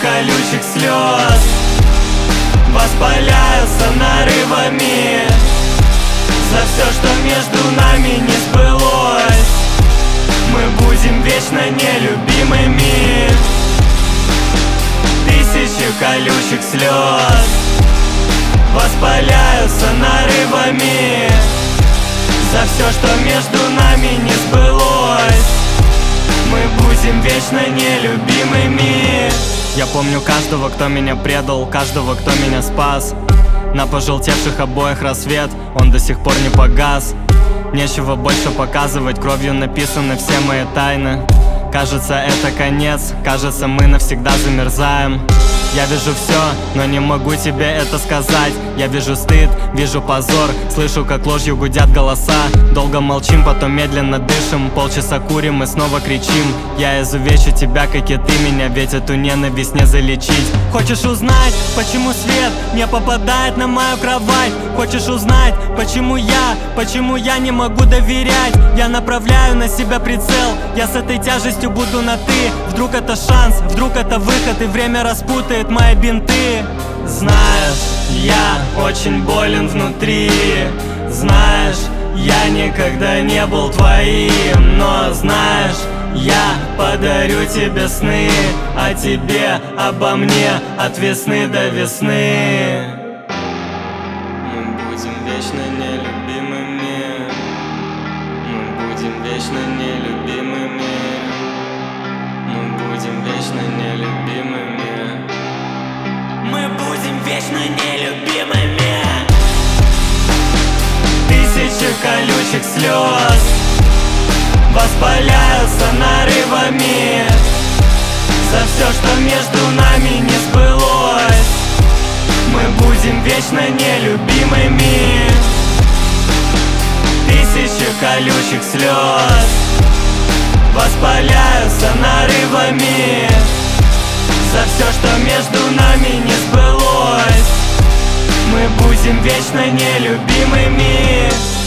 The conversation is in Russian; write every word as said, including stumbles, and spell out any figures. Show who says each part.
Speaker 1: колючих слез воспаляются нарывами за все, что между нами не сбылось. Мы будем вечно нелюбимыми. Тысячи колючих слез воспаляются нарывами за все, что между нами не сбылось. Мы будем вечно нелюбимыми. Я помню каждого, кто меня предал, каждого, кто меня спас. На пожелтевших обоях рассвет, он до сих пор не погас. Нечего больше показывать, кровью написаны все мои тайны. Кажется, это конец, кажется, мы навсегда замерзаем. Я вижу все, но не могу тебе это сказать. Я вижу стыд, вижу позор, слышу, как ложью гудят голоса. Долго молчим, потом медленно дышим, полчаса курим и снова кричим. Я изувечу тебя, как и ты меня, ведь эту ненависть не залечить. Хочешь узнать, почему свет не попадает на мою кровать? Хочешь узнать, почему я, почему я не могу доверять? Я направляю на себя прицел, я с этой тяжестью буду на ты. Вдруг это шанс, вдруг это выход, и время распутает мои бинты. Знаешь, я очень болен внутри. Знаешь, я никогда не был твоим. Но знаешь, я подарю тебе сны, а тебе обо мне от весны до весны. Мы будем вечно нелюбимыми. Мы будем вечно нелюбимыми. Мы будем вечно нелюбимыми. Мы будем вечно нелюбимыми. Тысячи колючих слез воспаляются нарывами за все, что между нами не сбылось. Мы будем вечно нелюбимыми. Тысячи колючих слез воспаляются нарывами за все, что между нами не сбылось. Мы будем вечно нелюбимыми.